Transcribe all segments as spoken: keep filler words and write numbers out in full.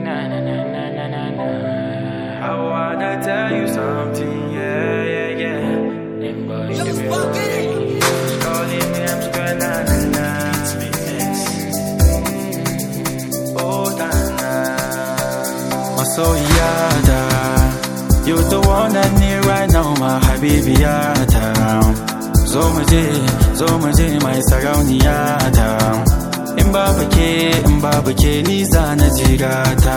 na na na na na na na. I wanna tell you something, yeah, yeah, yeah. And boy, you be okay. Calling me, I'm square, na na na. Oh, na na. Masoyada, you're the one I need right now, my habibiyata. Zo mu je, zo mu je mai sarauniyata. In babu ke, in babu ke ni za na jigata.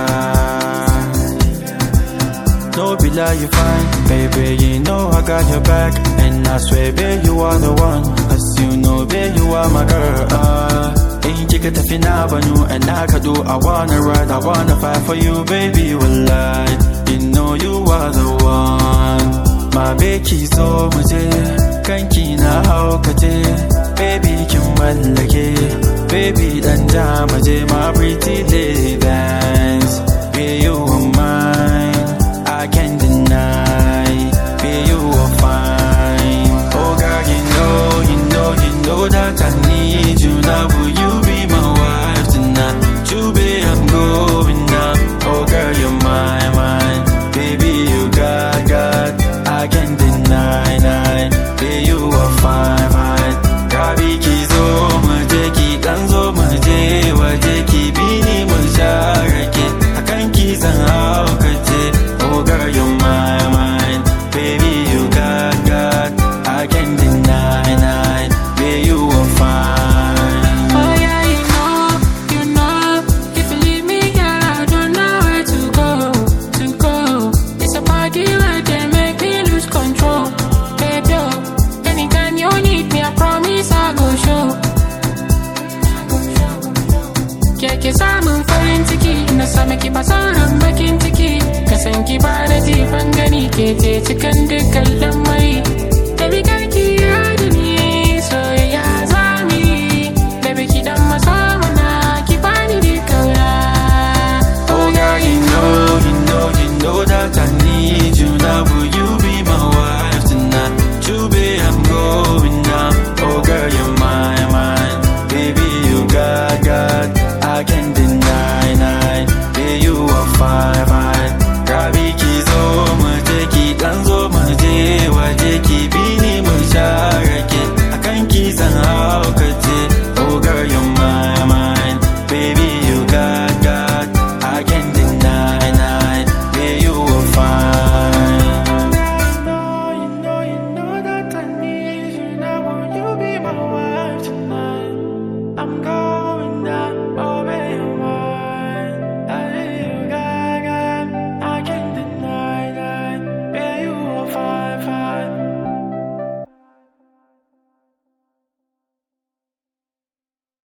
No be lie, you fine, baby, you know I got your back. And I swear, babe, you are the one. Cause you know, babe, you are my girl. uh. In kika tafi na banu, and I can do, I wanna ride, I wanna fight for you, baby, wallahi. You know you are the one. My baby, so much, kanki na haukace. Baby, kin mallake. Baby, dan jamaje, my pretty lady.